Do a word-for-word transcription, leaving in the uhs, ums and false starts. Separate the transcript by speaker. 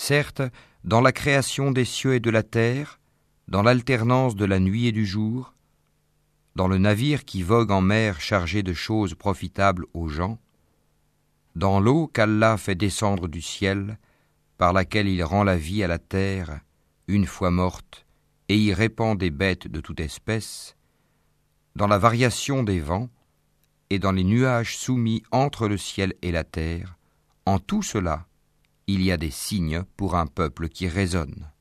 Speaker 1: Certes, dans la création des cieux et de la terre, dans l'alternance de la nuit et du jour, dans le navire qui vogue en mer chargé de choses profitables aux gens, dans l'eau qu'Allah fait descendre du ciel, par laquelle il rend la vie à la terre, une fois morte, et y répand des bêtes de toute espèce, dans la variation des vents, et dans les nuages soumis entre le ciel et la terre, en tout cela, il y a des signes pour un peuple qui raisonne.